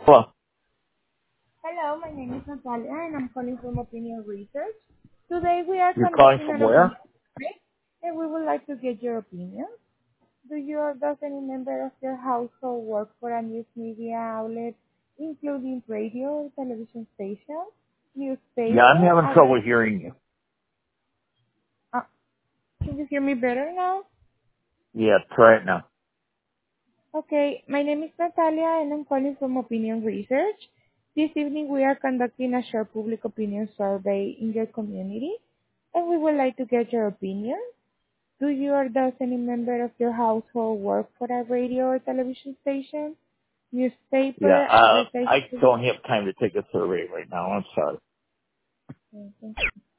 Hello. Hello, my name is Natalia and I'm calling from Opinion Research. Today we are You're calling conducting from an opinion where? survey and we would like to get your opinion. Do you or does any member of your household work for a news media outlet, including radio, television station, Yeah, I'm newspaper? having trouble hearing you. Uh, can you hear me better now? Yeah, try it now. Okay, my name is Natalia and I'm calling from Opinion Research. This evening we are conducting a short public opinion survey in your community and we would like to get your opinion. Do you or does any member of your household work for a radio or television station, Yeah, newspaper, I advertising? don't have time to take a survey right now. I'm sorry.